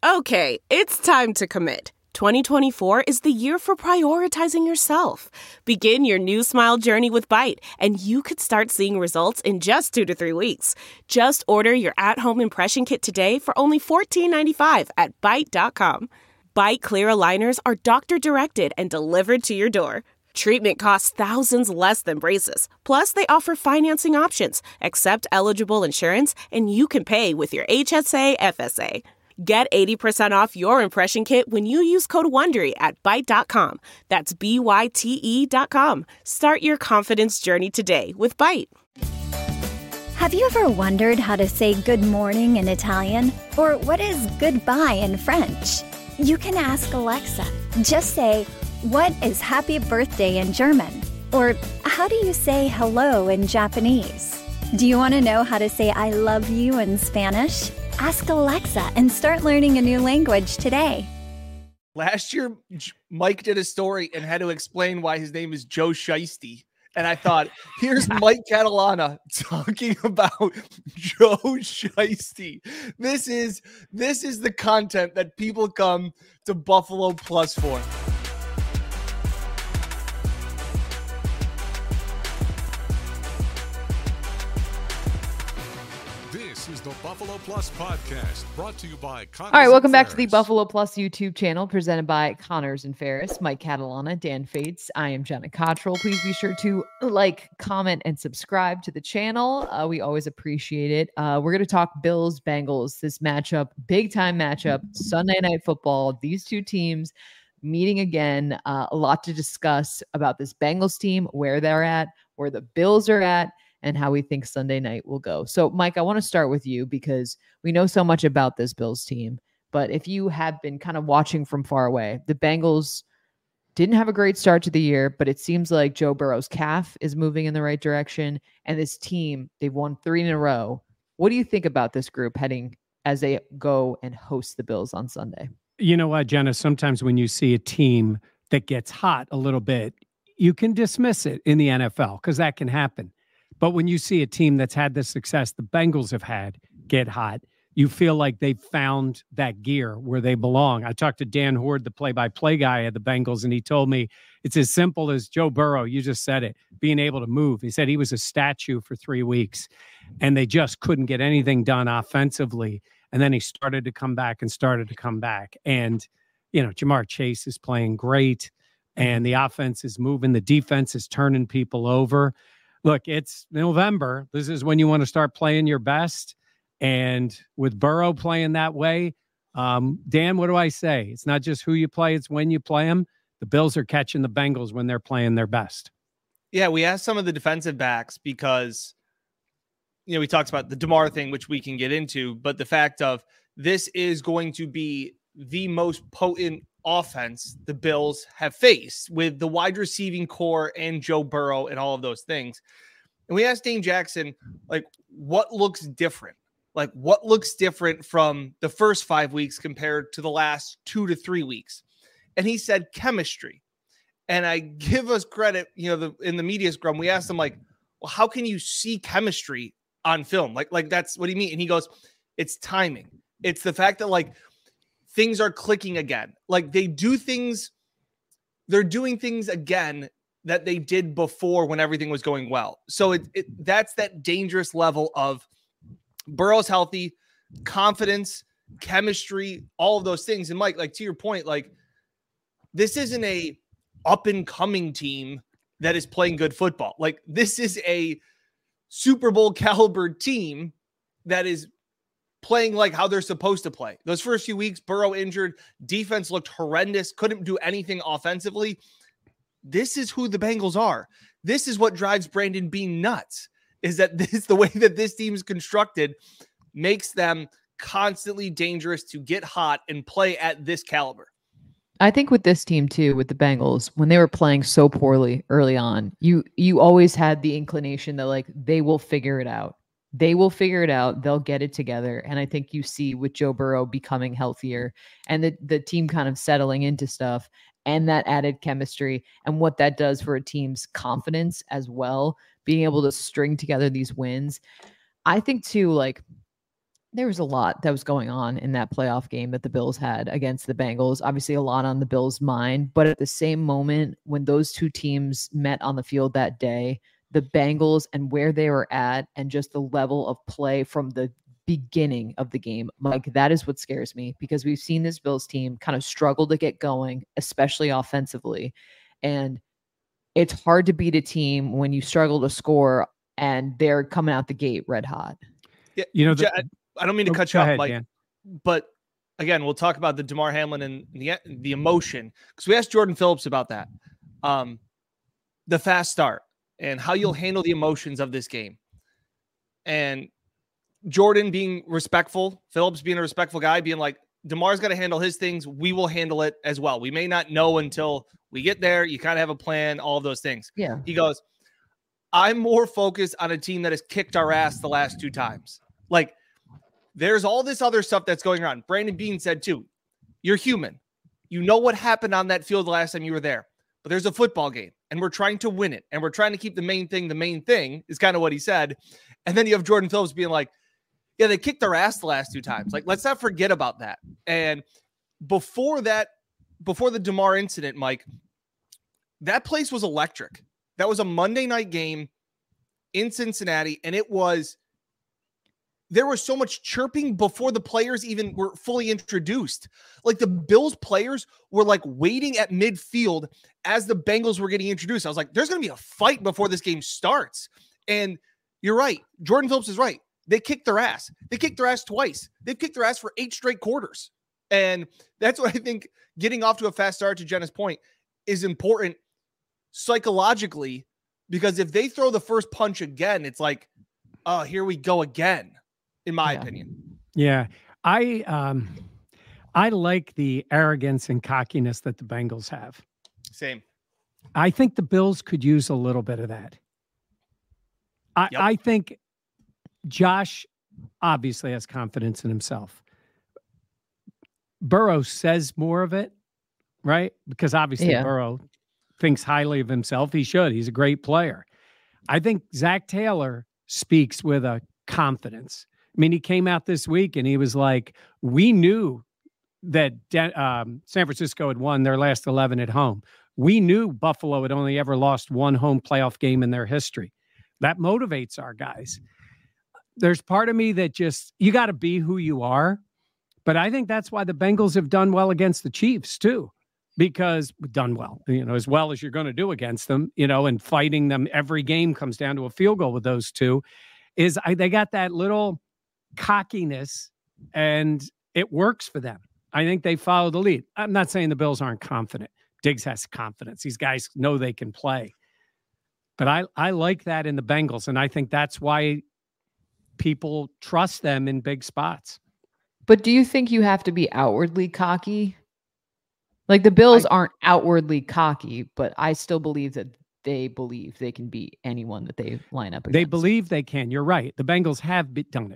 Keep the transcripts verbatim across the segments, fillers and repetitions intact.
Okay, it's time to commit. twenty twenty-four is the year for prioritizing yourself. Begin your new smile journey with Byte, and you could start seeing results in just two to three weeks. Just order your at-home impression kit today for only fourteen ninety-five at byte dot com. Byte clear aligners are doctor-directed and delivered to your door. Treatment costs thousands less than braces. Plus, they offer financing options, accept eligible insurance, and you can pay with your H S A F S A. Get eighty percent off your impression kit when you use code WONDERY at byte dot com. That's B Y T E dot com. Start your confidence journey today with Byte. Have you ever wondered how to say good morning in Italian? Or what is goodbye in French? You can ask Alexa. Just say, what is happy birthday in German? Or how do you say hello in Japanese? Do you want to know how to say I love you in Spanish? Ask Alexa and start learning a new language today. Last year, Mike did a story and had to explain why his name is Joe Shiesty. And I thought, here's Mike Catalana talking about Joe Shiesty. This is, this is the content that people come to Buffalo Plus for. This is the Buffalo Plus podcast, brought to you by Connors. All right, welcome back Ferris. to the Buffalo Plus YouTube channel, presented by Connors and Ferris. Mike Catalana, Dan Fates. I am Jenna Cottrell. Please be sure to like, comment, and subscribe to the channel. Uh, we always appreciate it. Uh, we're going to talk Bills, Bengals, this matchup, big time matchup, Sunday Night Football. These two teams meeting again. Uh, a lot to discuss about this Bengals team, where they're at, where the Bills are at, and how we think Sunday night will go. So, Mike, I want to start with you because we know so much about this Bills team. But if you have been kind of watching from far away, the Bengals didn't have a great start to the year, but it seems like Joe Burrow's calf is moving in the right direction. And this team, they've won three in a row. What do you think about this group heading as they go and host the Bills on Sunday? You know what, Jenna? Sometimes when you see a team that gets hot a little bit, you can dismiss it in the N F L because that can happen. But when you see a team that's had the success the Bengals have had get hot, you feel like they've found that gear where they belong. I talked to Dan Horde, the play-by-play guy at the Bengals, and he told me it's as simple as Joe Burrow, you just said it, being able to move. He said he was a statue for three weeks, and they just couldn't get anything done offensively. And then he started to come back and started to come back. And, you know, Jamar Chase is playing great, and the offense is moving. The defense is turning people over. Look, it's November. This is when you want to start playing your best. And with Burrow playing that way, um, Dan, what do I say? It's not just who you play, it's when you play them. The Bills are catching the Bengals when they're playing their best. Yeah, we asked some of the defensive backs because, you know, we talked about the DeMar thing, which we can get into, but the fact of this is going to be the most potent offense the Bills have faced with the wide receiving core and Joe Burrow and all of those things. And we asked Dane Jackson, like, what looks different? Like, what looks different from the first five weeks compared to the last two to three weeks? And he said chemistry. And I give us credit, you know, the, in the media scrum, we asked him, like, well, how can you see chemistry on film? Like, like that's what do you mean? And he goes, it's timing. It's the fact that, like, things are clicking again. Like, they do things, they're doing things again that they did before when everything was going well. So it, it that's that dangerous level of Burrow's healthy, confidence, chemistry, all of those things. And Mike, like, to your point, like, this isn't a up and coming team that is playing good football. Like, this is a Super Bowl caliber team that is playing like how they're supposed to play. Those first few weeks, Burrow injured, defense looked horrendous, couldn't do anything offensively. This is who the Bengals are. This is what drives Brandon Beane nuts, is that this, the way that this team is constructed makes them constantly dangerous to get hot and play at this caliber. I think with this team too, with the Bengals, when they were playing so poorly early on, you you always had the inclination that, like, they will figure it out. They will figure it out. They'll get it together. And I think you see with Joe Burrow becoming healthier and the, the team kind of settling into stuff and that added chemistry and what that does for a team's confidence as well, being able to string together these wins. I think too, like, There was a lot that was going on in that playoff game that the Bills had against the Bengals. Obviously, a lot on the Bills' mind. But at the same moment, when those two teams met on the field that day, the Bengals and where they were at and just the level of play from the beginning of the game, Mike, that is what scares me, because we've seen this Bills team kind of struggle to get going, especially offensively. And it's hard to beat a team when you struggle to score and they're coming out the gate red hot. Yeah, you know, the, I, I don't mean to oh, cut you off, ahead, Mike, Dan. but again, we'll talk about the Damar Hamlin and the the emotion, because we asked Jordan Phillips about that, um, the fast start and how you'll handle the emotions of this game. And Jordan being respectful, Phillips being a respectful guy, being like, Damar's got to handle his things. We will handle it as well. We may not know until we get there. You kind of have a plan, all of those things. Yeah. He goes, I'm more focused on a team that has kicked our ass the last two times. Like, there's all this other stuff that's going on. Brandon Beane said too, you're human. You know what happened on that field the last time you were there, but there's a football game and we're trying to win it. And we're trying to keep the main thing, the main thing is kind of what he said. And then you have Jordan Phillips being like, yeah, they kicked their ass the last two times. Like, let's not forget about that. And before that, before the Damar incident, Mike, that place was electric. That was a Monday night game in Cincinnati. And it was, there was so much chirping before the players even were fully introduced. Like, the Bills players were like waiting at midfield as the Bengals were getting introduced. I was like, there's going to be a fight before this game starts. And you're right. Jordan Phillips is right. They kicked their ass. They kicked their ass twice. They've kicked their ass for eight straight quarters. And that's what I think getting off to a fast start, to Jenna's point, is important psychologically, because if they throw the first punch again, it's like, oh, here we go again, in my Yeah. opinion. Yeah. I um I like the arrogance and cockiness that the Bengals have. Same. I think the Bills could use a little bit of that. I, Yep. I think Josh obviously has confidence in himself. Burrow says more of it, right? Because obviously Yeah. Burrow thinks highly of himself. He should. He's a great player. I think Zach Taylor speaks with a confidence. I mean, he came out this week and he was like, we knew that De- um, San Francisco had won their last eleven at home. We knew Buffalo had only ever lost one home playoff game in their history. That motivates our guys. There's part of me that just, you got to be who you are. But I think that's why the Bengals have done well against the Chiefs too, because done well, you know, as well as you're going to do against them, you know, and fighting them. Every game comes down to a field goal with those two. Is I, they got that little cockiness and it works for them. I think they follow the lead. I'm not saying the Bills aren't confident. Diggs has confidence. These guys know they can play. But I, I like that in the Bengals, and I think that's why people trust them in big spots. But do you think you have to be outwardly cocky? Like, the Bills I- aren't outwardly cocky, but I still believe that they believe they can beat anyone that they line up against. They believe they can. You're right. The Bengals have be- done it.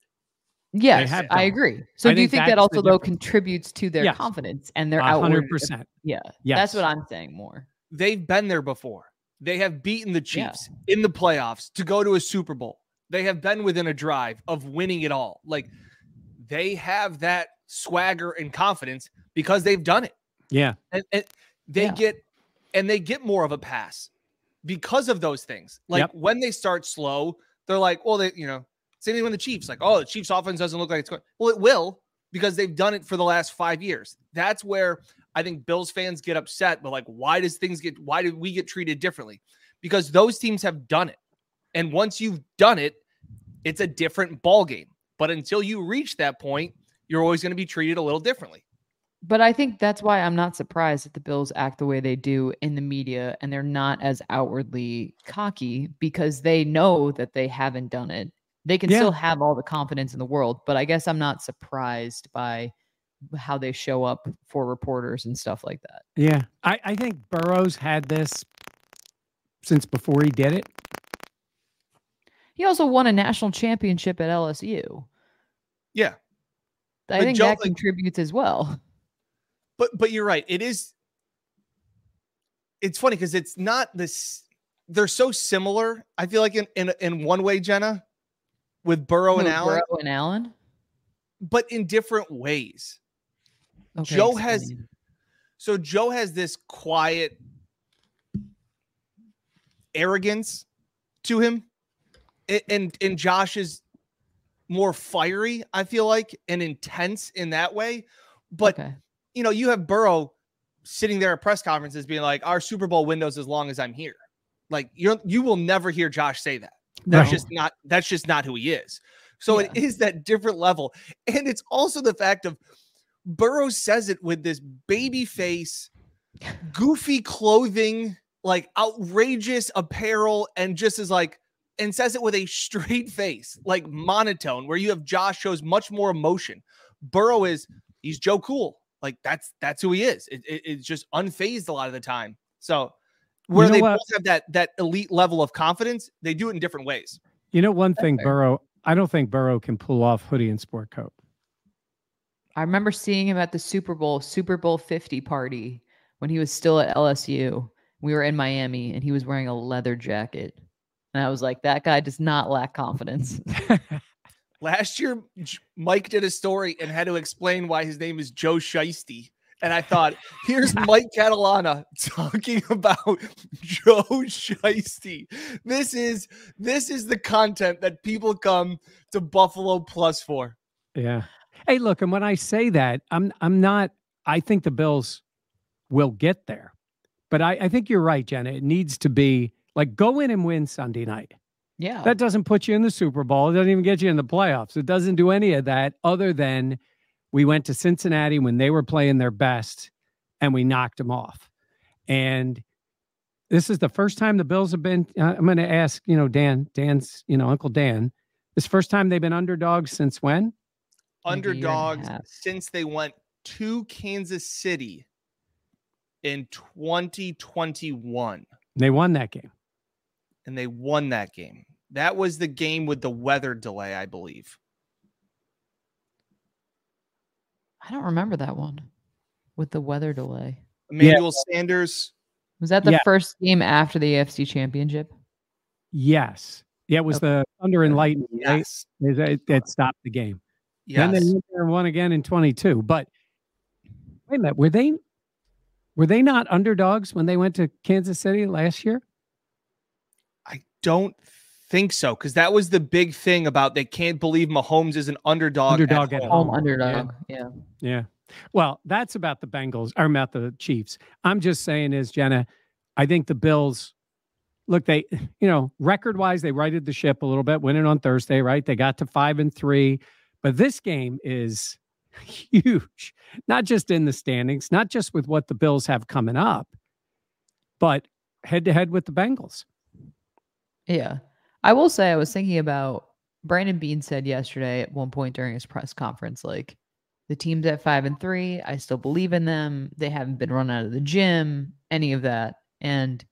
Yes, have I done it. agree. So I do you think think that that's the also, though, difference. contributes to their Yes. confidence and their A outward? hundred percent. Yeah, Yes. that's what I'm saying more. They've been there before. They have beaten the Chiefs in the playoffs to go to a Super Bowl. They have been within a drive of winning it all. Like, they have that swagger and confidence because they've done it. Yeah. And, and they Yeah. get, and they get more of a pass because of those things. Like, Yep. when they start slow, they're like, well, they, you know, same thing when the Chiefs, like, oh, the Chiefs offense doesn't look like it's going. Well, it will, because they've done it for the last five years. That's where I think Bills fans get upset. But like, why does things get, why did we get treated differently? Because those teams have done it. And once you've done it, it's a different ball game. But until you reach that point, you're always going to be treated a little differently. But I think that's why I'm not surprised that the Bills act the way they do in the media, and they're not as outwardly cocky, because they know that they haven't done it. They can Yeah. still have all the confidence in the world, but I guess I'm not surprised by how they show up for reporters and stuff like that. Yeah. I, I think Burrow's had this since before he did it. He also won a national championship at L S U. Yeah. I But think Joe, that like- contributes as well. But but you're right. It is. It's funny because it's not this. They're so similar. I feel like in in, in one way, Jenna, with Burrow and Who, Allen. Burrow and Allen? but in different ways. Okay, Joe explain. has, so Joe has this quiet arrogance to him, and, and, and Josh is more fiery, I feel like, and intense in that way. But, okay. you know, you have Burrow sitting there at press conferences being like, our Super Bowl window's as long as I'm here. Like, you're, you will never hear Josh say that. That's No. just not, that's just not who he is. So Yeah. it is that different level. And it's also the fact of Burrow says it with this baby face, goofy clothing, like outrageous apparel, and just is like, and says it with a straight face, like monotone, where you have Josh shows much more emotion. Burrow is, he's Joe Cool. Like that's, that's who he is. It, it, it's just unfazed a lot of the time. So where You know they what? both have that, that elite level of confidence, they do it in different ways. You know, one thing, fair. Burrow, I don't think Burrow can pull off hoodie and sport coat. I remember seeing him at the Super Bowl, Super Bowl fifty party when he was still at L S U. We were in Miami and he was wearing a leather jacket. And I was like, that guy does not lack confidence. Last year, J- Mike did a story and had to explain why his name is Joe Shiesty. And I thought, here's Mike Catalana talking about Joe Shiesty. This is this is the content that people come to Buffalo Plus for. Yeah. Hey, look, and when I say that, I'm I'm not, I think the Bills will get there. But I, I think you're right, Jenna. It needs to be like go in and win Sunday night. Yeah. That doesn't put you in the Super Bowl. It doesn't even get you in the playoffs. It doesn't do any of that other than we went to Cincinnati when they were playing their best and we knocked them off. And this is the first time the Bills have been, uh, I'm going to ask, you know, Dan, Dan's, you know, Uncle Dan, this first time they've been underdogs since when? Like a year and a Underdogs half. since they went to Kansas City in twenty twenty-one. They won that game. And they won that game. That was the game with the weather delay, I believe. I don't remember that one with the weather delay. Emmanuel Sanders. Was that the Yeah. first game after the A F C Championship? Yes. Yeah, it was Okay. the Thunder and Lightning. right? Yes. That, that stopped the game. Yes. Then they went there and won again in twenty-two. But wait a minute, were they were they not underdogs when they went to Kansas City last year? I don't think so, because that was the big thing about they can't believe Mahomes is an underdog. Underdog at at home. Home Oh, underdog. Yeah. Yeah. Well, that's about the Bengals or about the Chiefs. I'm just saying is, Jenna, I think the Bills, look, they, you know, record wise, they righted the ship a little bit, winning on Thursday, right? They got to five and three, but this game is huge, not just in the standings, not just with what the Bills have coming up, but head to head with the Bengals. Yeah. I will say I was thinking about Brandon Beane said yesterday at one point during his press conference, like the team's at five and three. I still believe in them. They haven't been run out of the gym, any of that. And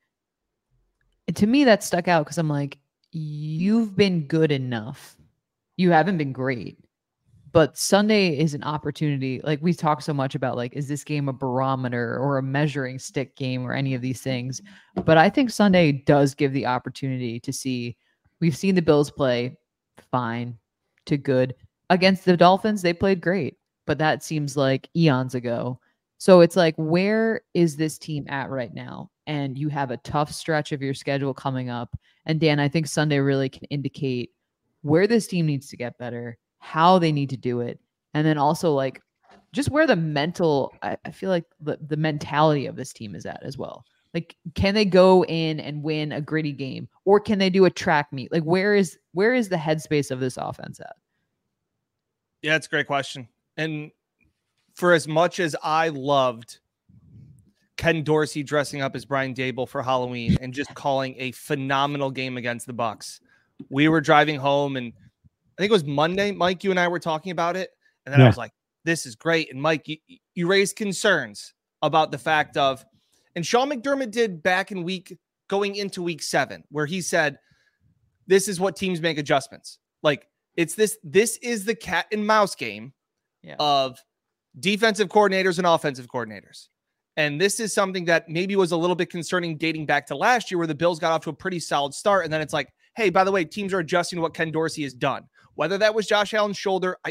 to me, that stuck out because I'm like, you've been good enough. You haven't been great. But Sunday is an opportunity. Like we talk so much about, like, is this game a barometer or a measuring stick game or any of these things? But I think Sunday does give the opportunity to see. We've seen the Bills play fine to good against the Dolphins. They played great, but that seems like eons ago. So it's like, where is this team at right now? And you have a tough stretch of your schedule coming up. And Dan, I think Sunday really can indicate where this team needs to get better, how they need to do it, and then also like just where the mental, I, I feel like the, the mentality of this team is at as well. Like, can they go in and win a gritty game, or can they do a track meet? Like, where is where is the headspace of this offense at? Yeah, it's a great question. And for as much as I loved Ken Dorsey dressing up as Brian Dable for Halloween and just calling a phenomenal game against the Bucs, we were driving home, and I think it was Monday, Mike, you and I were talking about it. And then Yeah. I was like, this is great. And Mike, you, you raised concerns about the fact of, and Sean McDermott did back in week, going into week seven, where he said, this is what teams make adjustments. Like it's this, this is the cat and mouse game Yeah. of defensive coordinators and offensive coordinators. And this is something that maybe was a little bit concerning dating back to last year, where the Bills got off to a pretty solid start. And then it's like, hey, by the way, teams are adjusting to what Ken Dorsey has done. Whether that was Josh Allen's shoulder, I,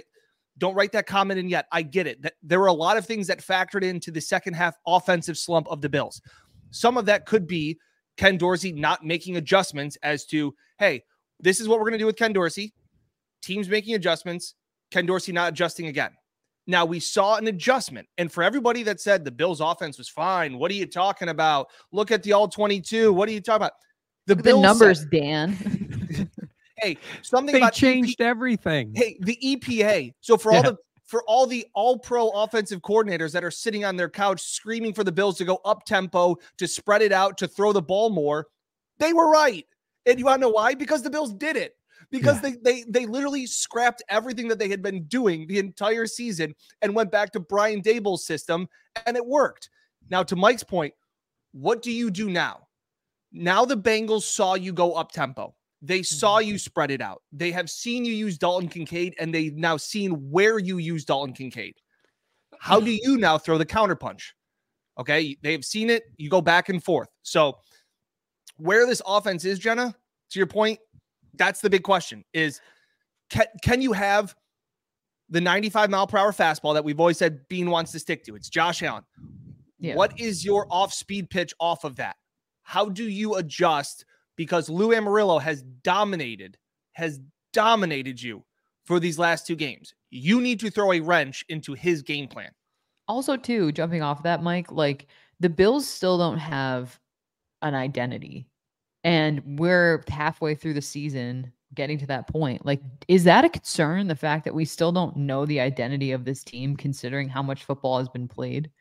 Don't write that comment in yet. I get it. That there were a lot of things that factored into the second half offensive slump of the Bills. Some of that could be Ken Dorsey not making adjustments as to, hey, this is what we're going to do with Ken Dorsey. Teams making adjustments. Ken Dorsey not adjusting again. Now, we saw an adjustment. And for everybody that said the Bills offense was fine, what are you talking about? Look at the all twenty-two. What are you talking about? The, the Bills numbers, said, Dan. Hey, something they about changed E P, everything. Hey, the E P A. So for Yeah. all the for all the all-pro offensive coordinators that are sitting on their couch screaming for the Bills to go up tempo, to spread it out, to throw the ball more, they were right. And you want to know why? Because the Bills did it. Because Yeah. they they they literally scrapped everything that they had been doing the entire season and went back to Brian Daboll's system, and it worked. Now, to Mike's point, what do you do now? Now the Bengals saw you go up tempo. They saw you spread it out. They have seen you use Dalton Kincaid, and they've now seen where you use Dalton Kincaid. How do you now throw the counterpunch? Okay, they've seen it. You go back and forth. So where this offense is, Jenna, to your point, that's the big question is, can, can you have the ninety-five mile per hour fastball that we've always said Bean wants to stick to? It's Josh Allen. Yeah. What is your off-speed pitch off of that? How do you adjust? Because Lou Amarillo has dominated, has dominated you for these last two games. You need to throw a wrench into his game plan. Also, too, jumping off that, Mike, like the Bills still don't have an identity. And we're halfway through the season getting to that point. Like, is that a concern? The fact that we still don't know the identity of this team, considering how much football has been played?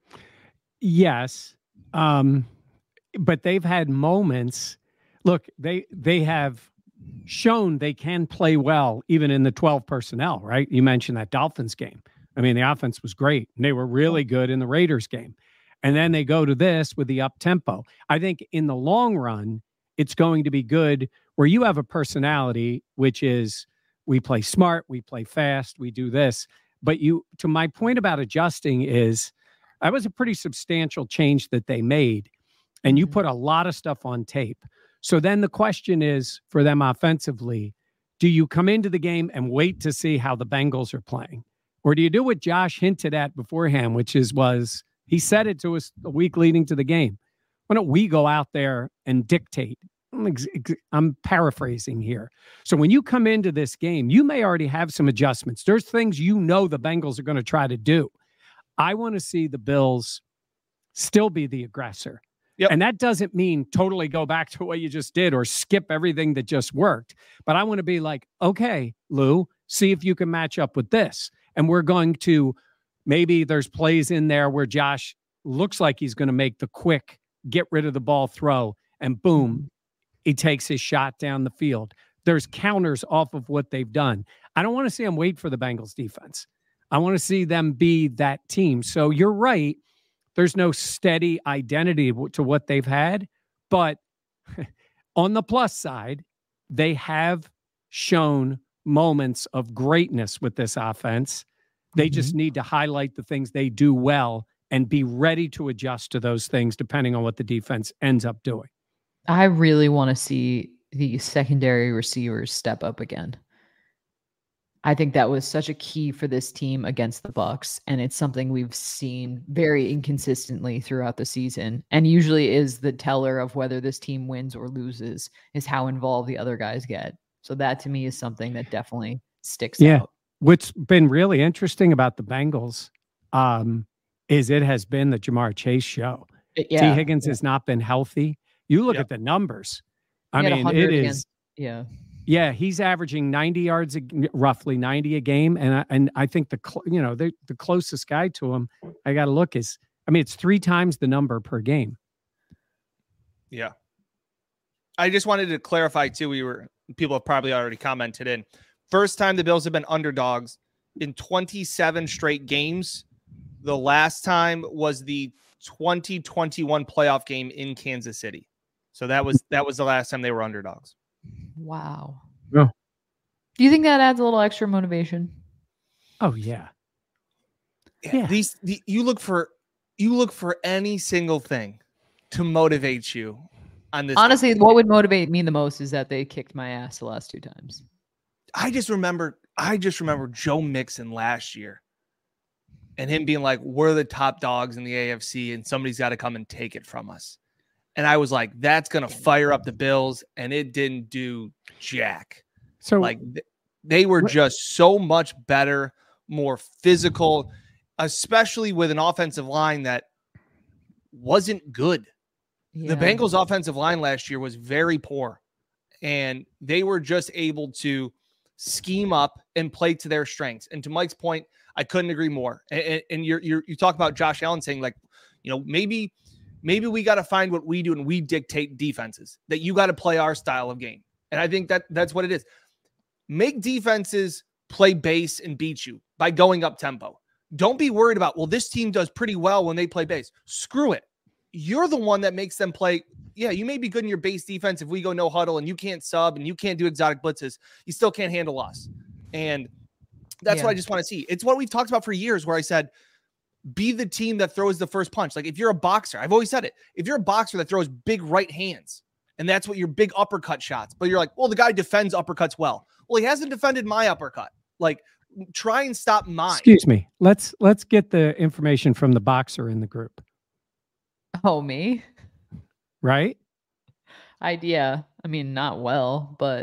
Yes. Um, but they've had moments. Look, they they have shown they can play well, even in the twelve personnel, right? You mentioned that Dolphins game. I mean, the offense was great. And they were really good in the Raiders game. And then they go to this with the up tempo. I think in the long run, it's going to be good where you have a personality, which is we play smart, we play fast, we do this. But you, to my point about adjusting is that was a pretty substantial change that they made. And you put a lot of stuff on tape. So then the question is for them offensively, do you come into the game and wait to see how the Bengals are playing? Or do you do what Josh hinted at beforehand, which is was he said it to us a week leading to the game. Why don't we go out there and dictate? I'm, ex- I'm paraphrasing here. So when you come into this game, you may already have some adjustments. There's things you know the Bengals are going to try to do. I want to see the Bills still be the aggressor. Yep. And that doesn't mean totally go back to what you just did or skip everything that just worked. But I want to be like, okay, Lou, see if you can match up with this. And we're going to, maybe there's plays in there where Josh looks like he's going to make the quick, get rid of the ball throw, and boom, he takes his shot down the field. There's counters off of what they've done. I don't want to see them wait for the Bengals defense. I want to see them be that team. So you're right. There's no steady identity to what they've had, but on the plus side, they have shown moments of greatness with this offense. They mm-hmm. just need to highlight the things they do well and be ready to adjust to those things depending on what the defense ends up doing. I really want to see the secondary receivers step up again. I think that was such a key for this team against the Bucs, and it's something we've seen very inconsistently throughout the season, and usually is the teller of whether this team wins or loses is how involved the other guys get. So that to me is something that definitely sticks yeah. out. What's been really interesting about the Bengals um, is it has been the Jamar Chase show. It, yeah, T. Higgins yeah. has not been healthy. You look yep. at the numbers. I mean, it is. Against, yeah. Yeah, he's averaging ninety yards, a, roughly ninety a game, and I, and I think the you know the the closest guy to him, I got to look is, I mean, it's three times the number per game. Yeah, I just wanted to clarify too. We were people have probably already commented in. First time the Bills have been underdogs in twenty-seven straight games. The last time was the twenty twenty-one playoff game in Kansas City. So that was that was the last time they were underdogs. Wow. Yeah. Do you think that adds a little extra motivation? Oh yeah. Yeah. These the, you look for you look for any single thing to motivate you on this. Honestly, what would motivate me the most is that they kicked my ass the last two times. I just remember I just remember Joe Mixon last year and him being like, we're the top dogs in the A F C and somebody's got to come and take it from us. And I was like, that's going to fire up the Bills. And it didn't do jack. So like th- they were what, just so much better, more physical, especially with an offensive line that wasn't good. Yeah. The Bengals offensive line last year was very poor, and they were just able to scheme up and play to their strengths. And to Mike's point, I couldn't agree more. And, and you're, you're, you talk about Josh Allen saying like, you know, maybe, maybe we got to find what we do and we dictate defenses, that you got to play our style of game. And I think that that's what it is. Make defenses play base and beat you by going up tempo. Don't be worried about, well, this team does pretty well when they play base. Screw it. You're the one that makes them play. Yeah, you may be good in your base defense if we go no huddle and you can't sub and you can't do exotic blitzes. You still can't handle us. And that's yeah. what I just want to see. It's what we've talked about for years, where I said, be the team that throws the first punch. Like if you're a boxer, I've always said it. If you're a boxer that throws big right hands and that's what your big uppercut shots, but you're like, well, the guy defends uppercuts well. Well, he hasn't defended my uppercut. Like, try and stop mine. Excuse me. Let's let's get the information from the boxer in the group. Oh, me? Right? Idea. I mean, not well, but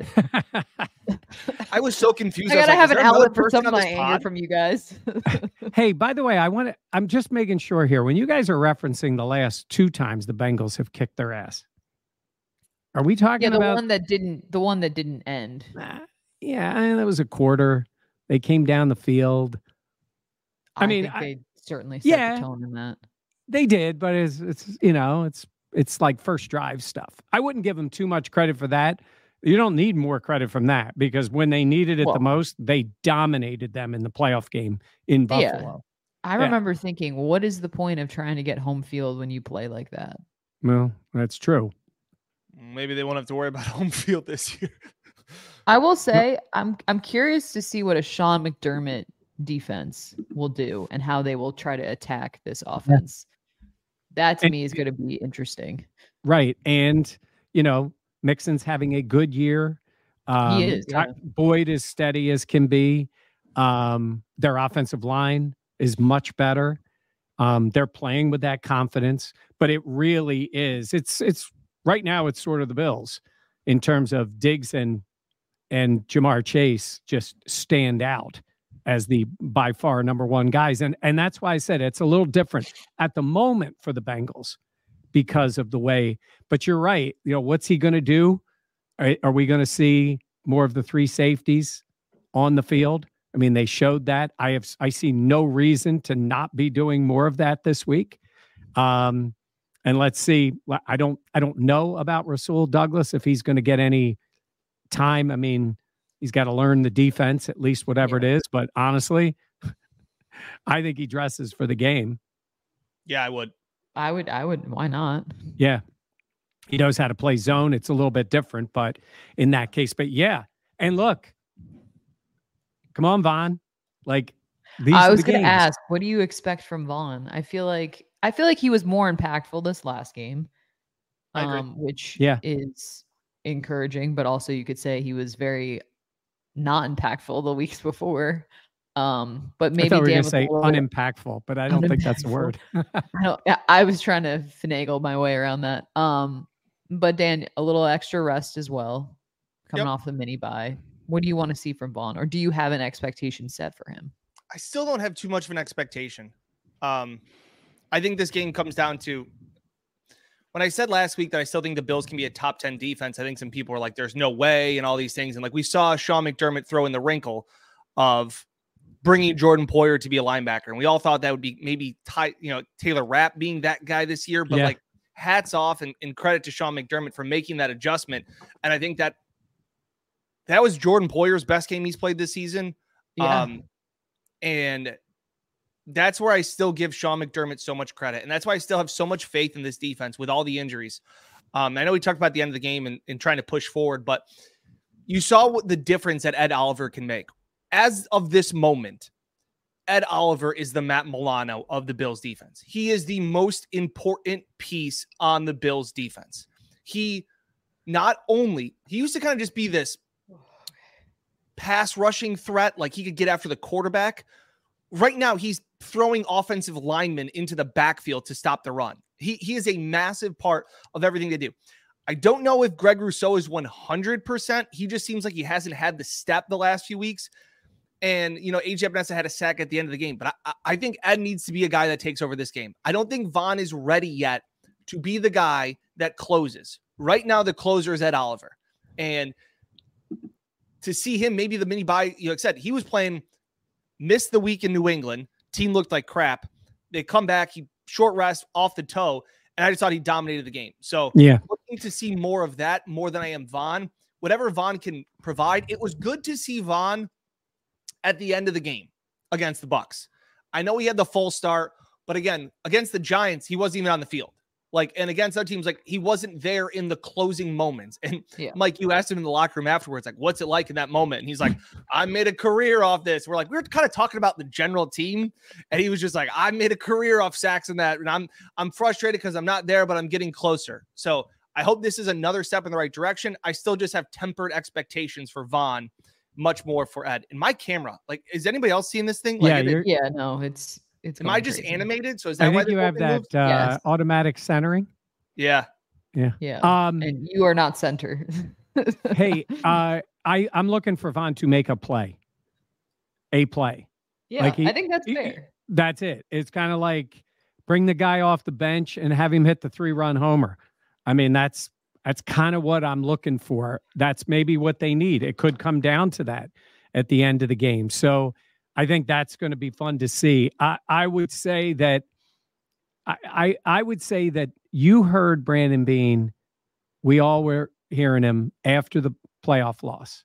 I was so confused. I gotta I like, have an outlet for person some of on my this anger pod? from you guys. Hey, by the way, I want to, I'm just making sure here. When you guys are referencing the last two times the Bengals have kicked their ass, are we talking yeah, the about one that didn't, the one that didn't end. Uh, yeah, I mean, that was a quarter. They came down the field. I, I mean, think I- they certainly set yeah. the tone in that. They did, but it's it's you know it's it's like first drive stuff. I wouldn't give them too much credit for that. You don't need more credit from that, because when they needed it Well- the most, they dominated them in the playoff game in Yeah. Buffalo. I Yeah. remember thinking, what is the point of trying to get home field when you play like that? Well, that's true. Maybe they won't have to worry about home field this year. I will say, I'm I'm curious to see what a Sean McDermott defense will do and how they will try to attack this offense. That to And- me is going to be interesting. Right, and you know, Mixon's having a good year. Um, is, Ty- yeah. Boyd is steady as can be. Um, their offensive line is much better. Um, they're playing with that confidence, but it really is. It's it's right now. It's sort of the Bills in terms of Diggs and and Jamar Chase just stand out as the by far number one guys, and and that's why I said it's a little different at the moment for the Bengals because of the way. But you're right. You know, what's he going to do? Are, are we going to see more of the three safeties on the field? I mean, they showed that. I have I see no reason to not be doing more of that this week. Um, and let's see. I don't I don't know about Rasul Douglas if he's going to get any time. I mean, he's got to learn the defense, at least whatever Yeah. it is. But honestly, I think he dresses for the game. Yeah, I would. I would, I would, why not? Yeah. He knows how to play zone. It's a little bit different, but in that case, but yeah. And look, come on, Vaughn. Like, these I are was the going to games. ask, what do you expect from Vaughn? I feel like, I feel like he was more impactful this last game, I agree. um, which Yeah. is encouraging, but also you could say he was very not impactful the weeks before. Um, but I maybe thought we were Dan going to was a say little- unimpactful, but I don't think that's a Unimpactful. word. I, don't, yeah, I was trying to finagle my way around that. Um, but Dan, a little extra rest as well, coming Yep. off the mini bye. What do you want to see from Vaughn, or do you have an expectation set for him? I still don't have too much of an expectation. Um, I think this game comes down to, when I said last week that I still think the Bills can be a top ten defense, I think some people were like, there's no way, and all these things. And like we saw Sean McDermott throw in the wrinkle of bringing Jordan Poyer to be a linebacker. And we all thought that would be maybe Ty, you know, Taylor Rapp being that guy this year, but Yeah. like hats off and, and credit to Sean McDermott for making that adjustment. And I think that that was Jordan Poyer's best game he's played this season. Yeah. Um, and that's where I still give Sean McDermott so much credit. And that's why I still have so much faith in this defense with all the injuries. Um, I know we talked about the end of the game and, and trying to push forward, but you saw what the difference that Ed Oliver can make. As of this moment, Ed Oliver is the Matt Milano of the Bills defense. He is the most important piece on the Bills defense. He not only, he used to kind of just be this pass rushing threat, like he could get after the quarterback. Right now, he's throwing offensive linemen into the backfield to stop the run. He he is a massive part of everything they do. I don't know if Greg Rousseau is one hundred percent. He just seems like he hasn't had the step the last few weeks. And, you know, A J Epinesa had a sack at the end of the game. But I, I think Ed needs to be a guy that takes over this game. I don't think Von is ready yet to be the guy that closes. Right now, the closer is Ed Oliver. And to see him, maybe the mini bye, you know, like I said, he was playing, missed the week in New England. Team looked like crap. They come back, he short rest off the toe. And I just thought he dominated the game. So yeah, looking to see more of that more than I am Von. Whatever Von can provide. It was good to see Von at the end of the game against the Bucs. I know he had the full start, but again, against the Giants, he wasn't even on the field. Like, and against other teams, like he wasn't there in the closing moments. And yeah. Mike, you asked him in the locker room afterwards, like, what's it like in that moment? And he's like, I made a career off this. We're like, we were kind of talking about the general team. And he was just like, I made a career off sacks and that. And I'm, I'm frustrated because I'm not there, but I'm getting closer. So I hope this is another step in the right direction. I still just have tempered expectations for Von, much more for Ed. And my camera, like, is anybody else seeing this thing? Like, yeah, it, yeah, no, it's, It's Am I just crazy. animated? So is that I why think you have that uh, yes. automatic centering? Yeah. Yeah. Yeah. Um, and you are not center. hey, uh, I, I'm looking for Von to make a play. A play. Yeah, like he, I think that's he, fair. That's it. It's kind of like bring the guy off the bench and have him hit the three-run homer. I mean, that's that's kind of what I'm looking for. That's maybe what they need. It could come down to that at the end of the game. So I think that's going to be fun to see. I, I would say that I, I I would say that you heard Brandon Beane. We all were hearing him after the playoff loss.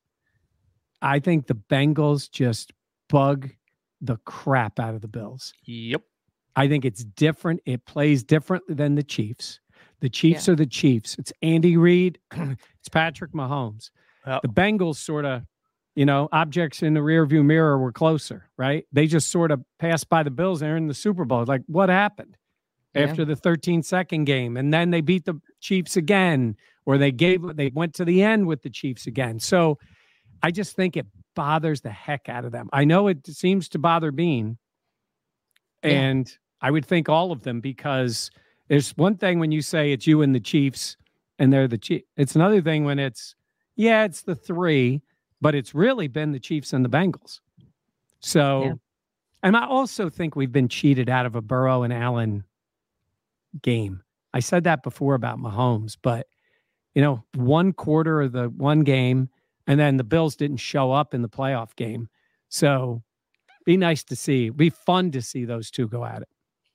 I think the Bengals just bug the crap out of the Bills. Yep. I think it's different. It plays differently than the Chiefs. The Chiefs yeah. are the Chiefs. It's Andy Reid. It's Patrick Mahomes. Yep. The Bengals sort of, you know, objects in the rearview mirror were closer, right? They just sort of passed by the Bills. They're in the Super Bowl. Like, what happened yeah. after the thirteen second game? And then they beat the Chiefs again, or they gave, they went to the end with the Chiefs again. So I just think it bothers the heck out of them. I know it seems to bother Beane, and yeah. I would think all of them, because there's one thing when you say it's you and the Chiefs and they're the Chiefs. It's another thing when it's, yeah, it's the three, but it's really been the Chiefs and the Bengals. So, yeah. and I also think we've been cheated out of a Burrow and Allen game. I said that before about Mahomes, but, you know, one quarter of the one game, and then the Bills didn't show up in the playoff game. So be nice to see. Be fun to see those two go at it.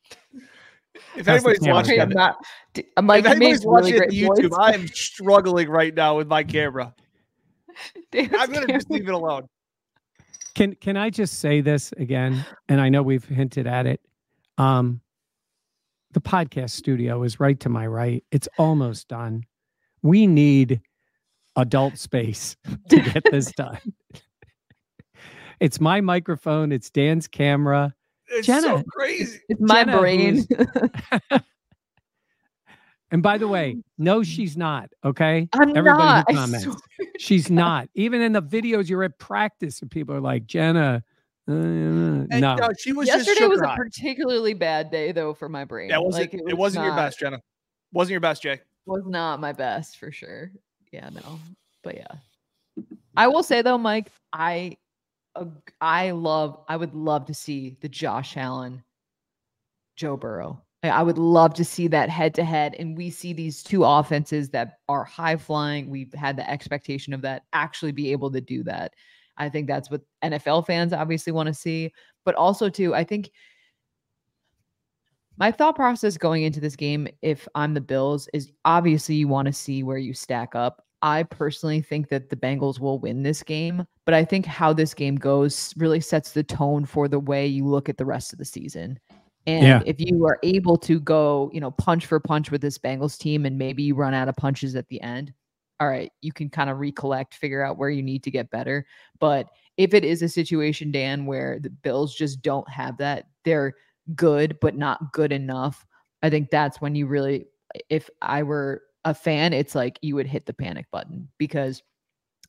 If That's anybody's watching, I'm not, I'm like, if anybody's watching really it YouTube, I am struggling right now with my camera. I'm going to just leave it alone. Can Can I just say this again? And I know we've hinted at it. Um, the podcast studio is right to my right. It's almost done. We need adult space to get this done. It's my microphone. It's Dan's camera. It's Jenna, so crazy. It's my Jenna, brain. And by the way, no, she's not. Okay. I'm Everybody not. who comments, she's not. Even in the videos you're at practice, and people are like, Jenna, uh, no. no. She was Yesterday just was a high. particularly bad day, though, for my brain. That wasn't, like, it, was it wasn't not, your best, Jenna. Wasn't your best, Jay. Was not my best for sure. Yeah, no. But yeah. I will say though, Mike, I I love, I would love to see the Josh Allen, Joe Burrow. I would love to see that head to head. And we see these two offenses that are high flying. We've had the expectation of that actually be able to do that. I think that's what N F L fans obviously want to see. But also too, I think my thought process going into this game, if I'm the Bills, is obviously you want to see where you stack up. I personally think that the Bengals will win this game, but I think how this game goes really sets the tone for the way you look at the rest of the season. And yeah. if you are able to go, you know, punch for punch with this Bengals team, and maybe you run out of punches at the end, all right, you can kind of recollect, figure out where you need to get better. But if it is a situation, Dan, where the Bills just don't have that, they're good, but not good enough, I think that's when you really, if I were a fan, it's like you would hit the panic button, because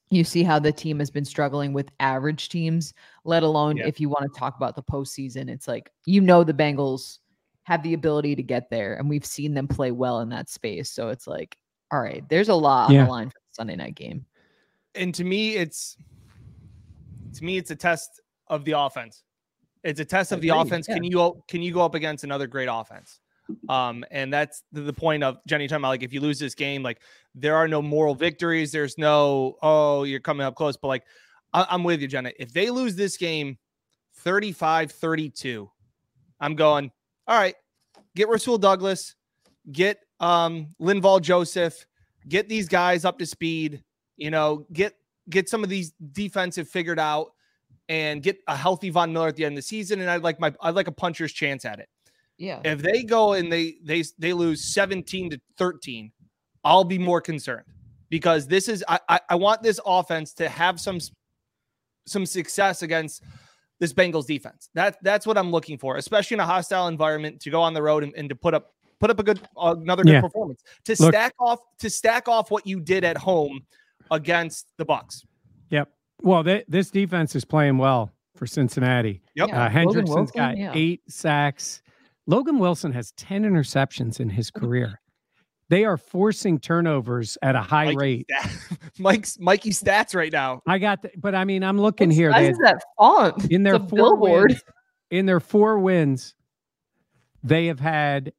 you see how the team has been struggling with average teams, let alone Yeah. if you want to talk about the postseason. It's like, you know, the Bengals have the ability to get there, and we've seen them play well in that space. So it's like, all right, there's a lot Yeah. on the line for the Sunday night game. And to me, it's to me, it's a test of the offense. It's a test of the Agreed, offense. yeah. Can you go, can you go up against another great offense? Um, and that's the, the point of Jenny talking about, like, if you lose this game, like, there are no moral victories. There's no, oh, you're coming up close. But like, I, I'm with you, Jenna. If they lose this game thirty-five thirty-two, I'm going, all right, get Rasul Douglas, get um, Linval Joseph, get these guys up to speed, you know, get, get some of these defensive figured out, and get a healthy Von Miller at the end of the season. And I'd like my, I'd like a puncher's chance at it. Yeah. If they go and they they they lose seventeen to thirteen, I'll be more concerned, because this is I, I I want this offense to have some some success against this Bengals defense. That that's what I'm looking for, especially in a hostile environment, to go on the road and, and to put up put up a good uh, another good Yeah. performance. To Look- stack off to stack off what you did at home against the Bucs. Yep. Well, they, this defense is playing well for Cincinnati. Yep. Yeah. Uh, Logan Hendrickson's Wilson, got yeah. eight sacks. Logan Wilson has ten interceptions in his career. They are forcing turnovers at a high Mikey rate. Stat- Mike's Mikey stats right now. I got, the, but I mean, I'm looking What here. size They is that font? in their It's a four billboard. wins, in their four wins, they have had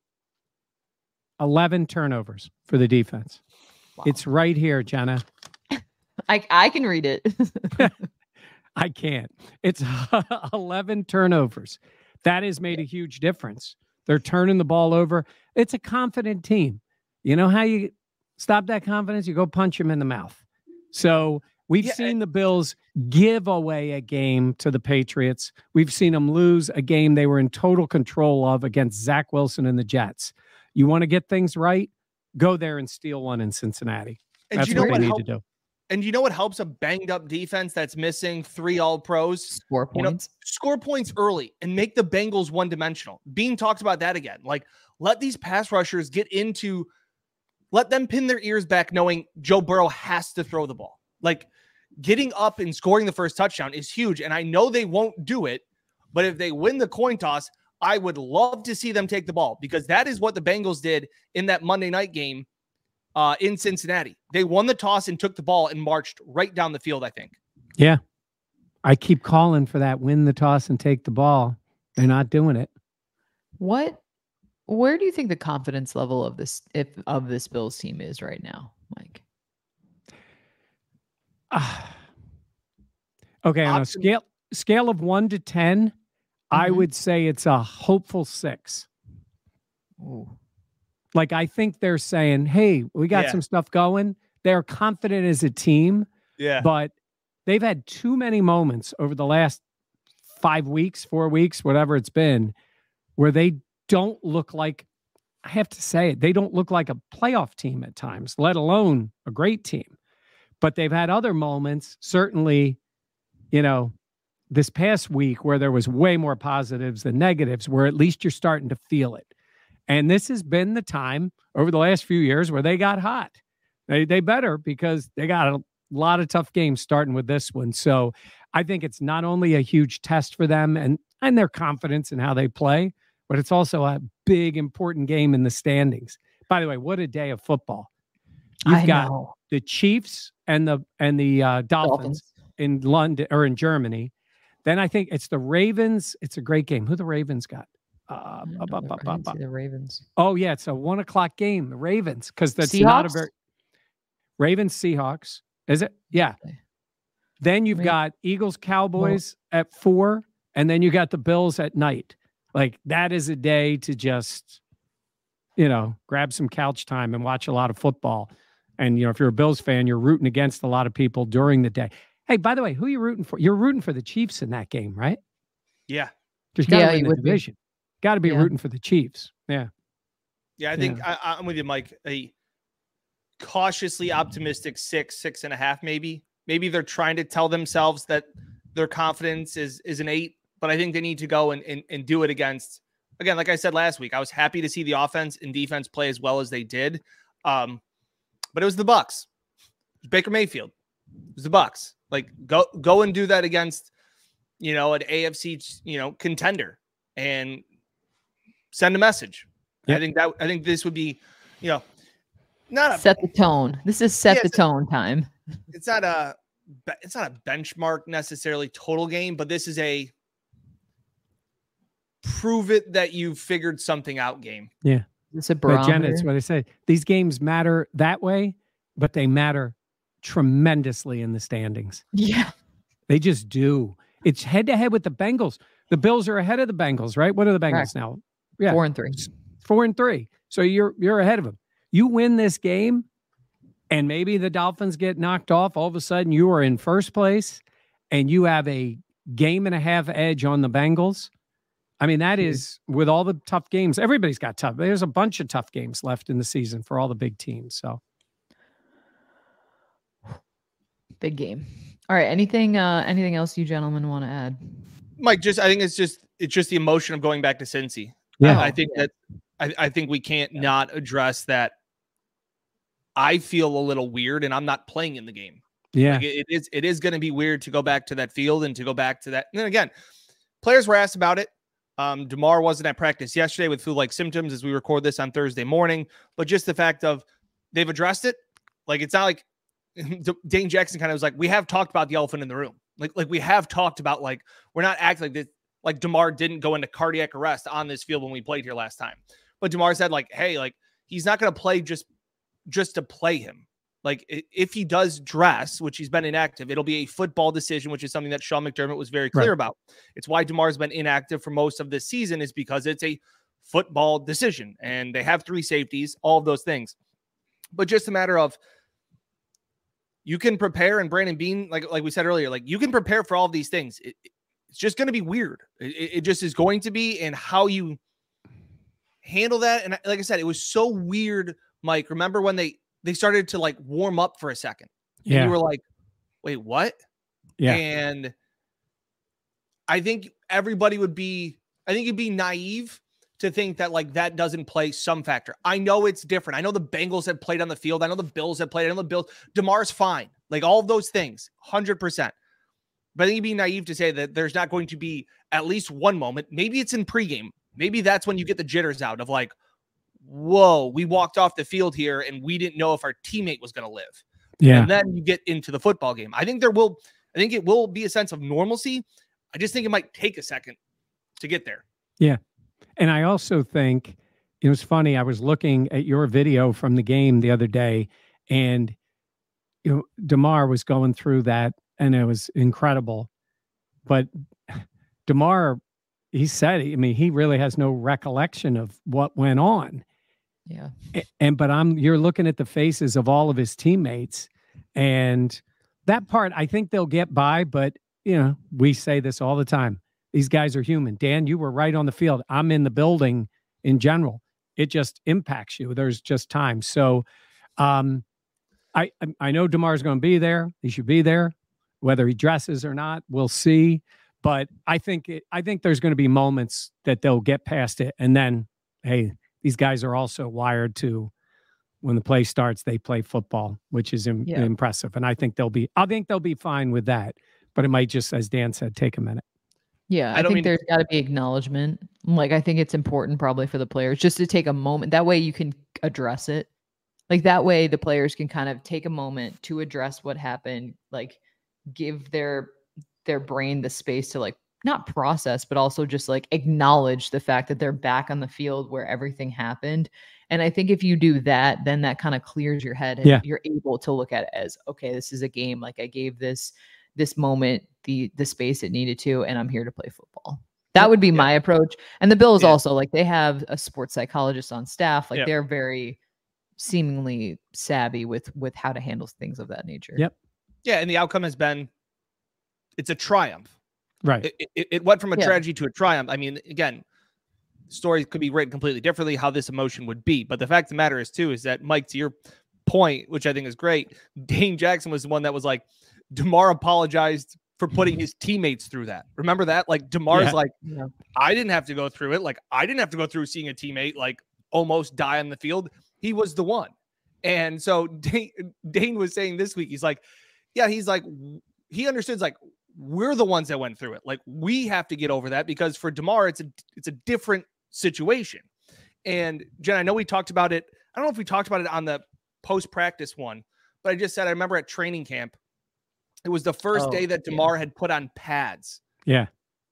eleven turnovers for the defense. Wow. It's right here, Jenna. I I can read it. I can't. It's eleven turnovers. That has made a huge difference. They're turning the ball over. It's a confident team. You know how you stop that confidence? You go punch them in the mouth. So we've Yeah, seen the Bills give away a game to the Patriots. We've seen them lose a game they were in total control of against Zach Wilson and the Jets. You want to get things right? Go there and steal one in Cincinnati. And That's you know what what they need help- to do. And you know what helps a banged up defense that's missing three all pros? Score You know, points. score points early and make the Bengals one dimensional. Bean talks about that again. Like, let these pass rushers get into, let them pin their ears back knowing Joe Burrow has to throw the ball. Like, getting up and scoring the first touchdown is huge. And I know they won't do it, but if they win the coin toss, I would love to see them take the ball, because that is what the Bengals did in that Monday night game uh, in Cincinnati. They won the toss and took the ball and marched right down the field, I think. Yeah. I keep calling for that win the toss and take the ball. They're not doing it. What? Where do you think the confidence level of this if of this Bills team is right now, Mike? Ah. Okay, on a Optim- scale scale of one to ten, I Mhm. would say it's a hopeful six. Ooh. Like, I think they're saying, hey, we got Yeah. some stuff going. They're confident as a team, Yeah. but they've had too many moments over the last five weeks, four weeks, whatever it's been, where they don't look like, I have to say it, they don't look like a playoff team at times, let alone a great team. But they've had other moments, certainly, you know, this past week where there was way more positives than negatives, where at least you're starting to feel it. And this has been the time over the last few years where they got hot. They they better, because they got a lot of tough games starting with this one. So I think it's not only a huge test for them and, and their confidence in how they play, but it's also a big, important game in the standings. By the way, what a day of football. You've I got know. the Chiefs and the and the uh, Dolphins, Dolphins. in London or in Germany. Then I think it's the Ravens. It's a great game. Who the Ravens got? Uh, I bu- didn't bu- know bu- the- I bu- didn't bu- see the Ravens. Oh yeah, it's a one o'clock game. The Ravens, because that's not a Seahawks? very Ravens Seahawks. Is it? Yeah. Okay. Then you've Maybe- got Eagles Cowboys at four, and then you got the Bills at night. Like, that is a day to just, you know, grab some couch time and watch a lot of football. And you know, if you're a Bills fan, you're rooting against a lot of people during the day. Hey, by the way, who are you rooting for? You're rooting for the Chiefs in that game, right? Yeah. Because you got to Yeah, win you the would be. division. Got to be Yeah. rooting for the Chiefs. Yeah. Yeah, I think I, I'm with you, Mike. A cautiously optimistic six, six and a half, maybe. Maybe they're trying to tell themselves that their confidence is is an eight, but I think they need to go and, and, and do it against, again, like I said last week, I was happy to see the offense and defense play as well as they did. Um, but it was the Bucs. Baker Mayfield. It was the Bucs. Like go go and do that against, you know, an A F C, you know, contender and send a message. Yep. I think that I think this would be, you know, not a, set the tone. This is set yeah, the tone time. It's not a it's not a benchmark necessarily total game, but this is a prove it that you figured something out game. Yeah. It's a barometer. Jen, it's what I say. These games matter that way, but they matter tremendously in the standings. Yeah. They just do. It's head to head with the Bengals. The Bills are ahead of the Bengals, right? What are the Bengals Correct. now? Yeah. Four and three. Four and three. So you're you're ahead of them. You win this game, and maybe the Dolphins get knocked off. All of a sudden, you are in first place, and you have a game and a half edge on the Bengals. I mean, that is with all the tough games. Everybody's got tough. There's a bunch of tough games left in the season for all the big teams. So, big game. All right. Anything? Uh, anything else you gentlemen want to add? Mike, just I think it's just it's just the emotion of going back to Cincy. Yeah, I, I think that I, I think we can't yeah. not address that. I feel a little weird, and I'm not playing in the game. Yeah, like it, it is. It is going to be weird to go back to that field and to go back to that. And then again, players were asked about it. Um, DeMar wasn't at practice yesterday with flu-like symptoms as we record this on Thursday morning, but just the fact of they've addressed it. Like, it's not like Dane Jackson kind of was like, we have talked about the elephant in the room. Like, like we have talked about, like, we're not acting like this, like DeMar didn't go into cardiac arrest on this field when we played here last time. But DeMar said, like, hey, like, he's not going to play just, just to play him. Like, if he does dress, which he's been inactive, it'll be a football decision, which is something that Sean McDermott was very clear right. about. It's why DeMar's been inactive for most of this season, is because it's a football decision, and they have three safeties, all of those things. But just a matter of, you can prepare, and Brandon Beane, like, like we said earlier, like, you can prepare for all of these things. It, it's just going to be weird. It, it just is going to be, and how you handle that. And like I said, it was so weird, Mike. Remember when they, they started to like warm up for a second. And yeah. you were like, wait, what? Yeah. And I think everybody would be, I think it'd be naive to think that like that doesn't play some factor. I know it's different. I know the Bengals have played on the field. I know the Bills have played. I know the Bills. DeMar's fine. Like all of those things, one hundred percent. But I think it'd be naive to say that there's not going to be at least one moment. Maybe it's in pregame. Maybe that's when you get the jitters out of like, whoa, we walked off the field here and we didn't know if our teammate was going to live. Yeah. And then you get into the football game. I think there will, I think it will be a sense of normalcy. I just think it might take a second to get there. Yeah. And I also think it was funny. I was looking at your video from the game the other day, and you know, DeMar was going through that, and it was incredible. But DeMar, he said, I mean, he really has no recollection of what went on. Yeah. And, but I'm, you're looking at the faces of all of his teammates, and that part, I think they'll get by, but you know, we say this all the time. These guys are human. Dan, you were right on the field. I'm in the building in general. It just impacts you. There's just time. So um, I, I know DeMar's going to be there. He should be there, whether he dresses or not, we'll see. But I think it, I think there's going to be moments that they'll get past it. And then, hey, these guys are also wired to, when the play starts, they play football, which is im- yeah. impressive. And I think they'll be, I think they'll be fine with that. But it might just, as Dan said, take a minute. Yeah, I, I think mean, there's got to be acknowledgement. Like, I think it's important probably for the players just to take a moment. That way you can address it. Like, that way the players can kind of take a moment to address what happened. Like, give their their brain the space to, like, not process, but also just, like, acknowledge the fact that they're back on the field where everything happened. And I think if you do that, then that kind of clears your head, and yeah. you're able to look at it as, okay, this is a game. Like, I gave this this moment the the space it needed to, and I'm here to play football. That would be yeah. my approach. And the Bills yeah. also, like, they have a sports psychologist on staff. Like, yep. they're very seemingly savvy with with how to handle things of that nature. Yep. Yeah, and the outcome has been, it's a triumph. Right. It, it, it went from a yeah. tragedy to a triumph. I mean, again, stories could be written completely differently, how this emotion would be. But the fact of the matter is, too, is that, Mike, to your point, which I think is great, Dane Jackson was the one that was like, DeMar apologized for putting his teammates through that. Remember that? Like, DeMar's yeah. like, yeah. I didn't have to go through it. Like, I didn't have to go through seeing a teammate like almost die on the field. He was the one. And so Dane, Dane was saying this week, he's like, yeah, he's like, he understands like we're the ones that went through it. Like we have to get over that because for DeMar, it's a, it's a different situation. And Jen, I know we talked about it. I don't know if we talked about it on the post-practice one, but I just said, I remember at training camp, it was the first oh, day that DeMar yeah. had put on pads. Yeah.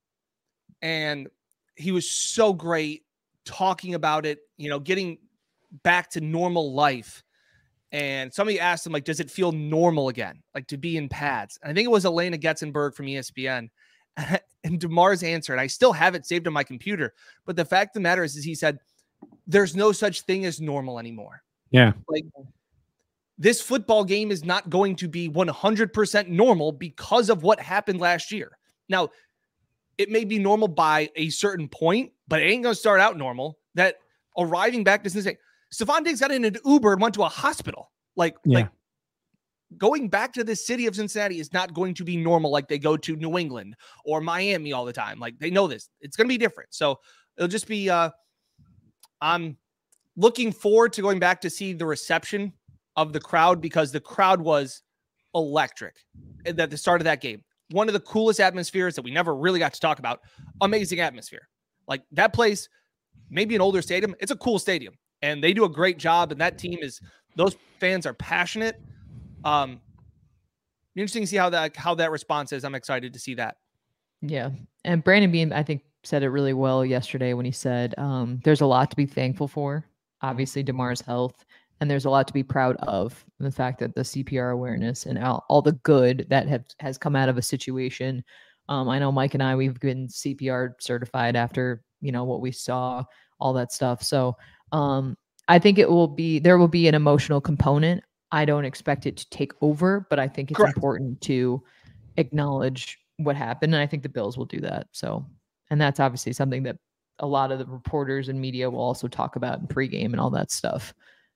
And he was so great talking about it, you know, getting back to normal life. And somebody asked him, like, does it feel normal again? Like to be in pads? And I think it was Elena Getzenberg from E S P N. And DeMar's answer, and I still have it saved on my computer, but the fact of the matter is, is he said, there's no such thing as normal anymore. Yeah. Like this football game is not going to be one hundred percent normal because of what happened last year. Now, it may be normal by a certain point, but it ain't going to start out normal. That arriving back to Cincinnati, Stephon Diggs got in an Uber and went to a hospital. Like, yeah. like going back to the city of Cincinnati is not going to be normal like they go to New England or Miami all the time. Like they know this. It's going to be different. So it'll just be, uh, I'm looking forward to going back to see the reception of the crowd because the crowd was electric at the start of that game. One of the coolest atmospheres that we never really got to talk about. Amazing atmosphere. Like that place, maybe an older stadium. It's a cool stadium and they do a great job. And that team is, those fans are passionate. Um, interesting to see how that, how that response is. I'm excited to see that. Yeah. And Brandon Beane, I think, said it really well yesterday when he said um, there's a lot to be thankful for. Obviously, DeMar's health, and there's a lot to be proud of. The fact that the C P R awareness and all, all the good that have, has come out of a situation. Um, I know Mike and I, we've been C P R certified after, you know, what we saw, all that stuff. So um, I think it will be, there will be an emotional component. I don't expect it to take over, but I think it's Correct. important to acknowledge what happened. And I think the Bills will do that. So, and that's obviously something that a lot of the reporters and media will also talk about in pregame and all that stuff.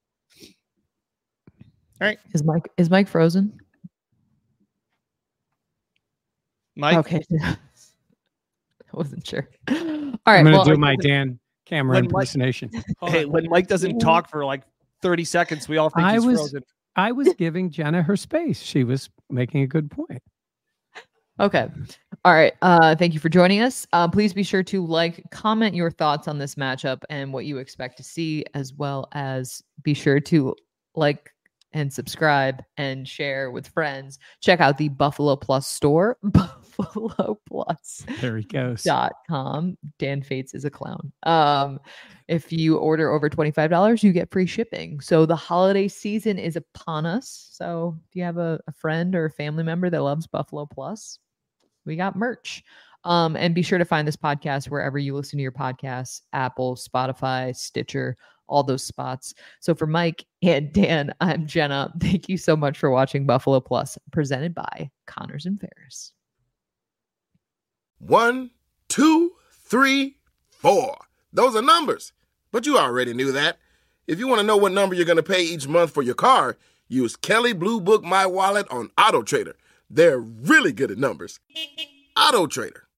All right. Is Mike, is Mike frozen? Mike? Okay. I wasn't sure. All right. I'm going to well, do like, my Dan Cameron when Mike- impersonation. Hey, when Mike doesn't talk for like thirty seconds, we all think I he's was- frozen. I was giving Jenna her space. She was making a good point. Okay. All right. Uh, thank you for joining us. Uh, please be sure to like, comment your thoughts on this matchup and what you expect to see, as well as be sure to like and subscribe and share with friends. Check out the Buffalo Plus store, buffalo plus There he goes. dot com. Dan Fates is a clown. Um, if you order over twenty-five dollars, you get free shipping. So the holiday season is upon us. So if you have a, a friend or a family member that loves Buffalo Plus, we got merch. Um, and be sure to find this podcast wherever you listen to your podcasts, Apple, Spotify, Stitcher, all those spots. So for Mike and Dan, I'm Jenna. Thank you so much for watching Buffalo Plus, presented by Connors and Ferris. One, two, three, four. Those are numbers. But you already knew that. If you want to know what number you're going to pay each month for your car, use Kelley Blue Book My Wallet on Auto Trader. They're really good at numbers. Auto Trader.